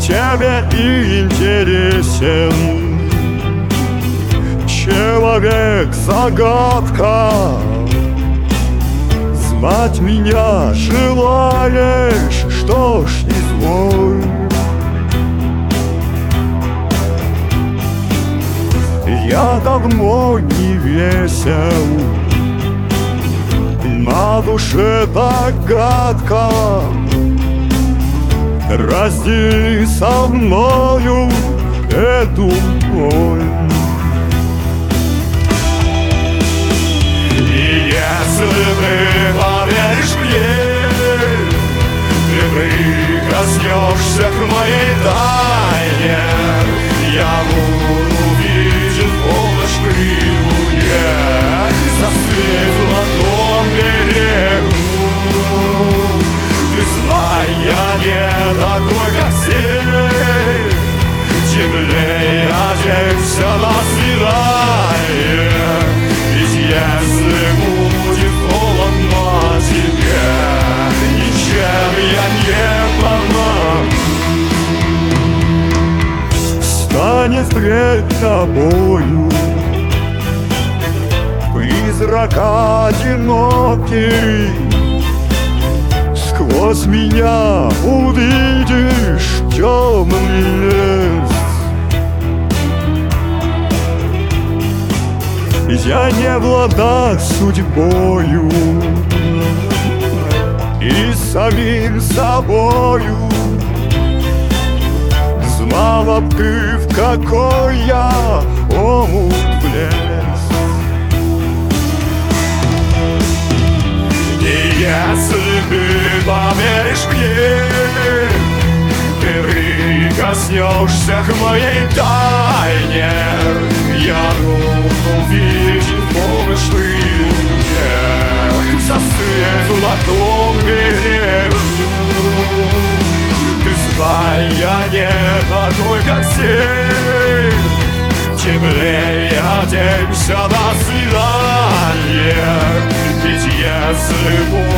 тебе и интересен. Человек-загадка, звать меня желаешь, что ж, изволь. Я давно не весел, на душе так гадко. Раздели со мною эту боль. И если ты поверишь мне, ты прикоснешься к моей тайне, я буду виден в полночь при луне, засвет в золотом берегу. Ты знай, я не такой, как все, теплее оденься на свидание. Ведь если будет холодно тебе, ничем я не помогу. Станет пред тобою призрак одинокий, сквозь меня увидишь темный лес. Я не владак судьбою и самим собою. Знала б ты, в какой я омут влез. И если ты поверишь мне, ты прикоснешься к моей тайне, я буду видеть помощный мне, засвет в золотом берегу. Ты знай, я не такой, как все, теплее оденься на свидание. Ведь если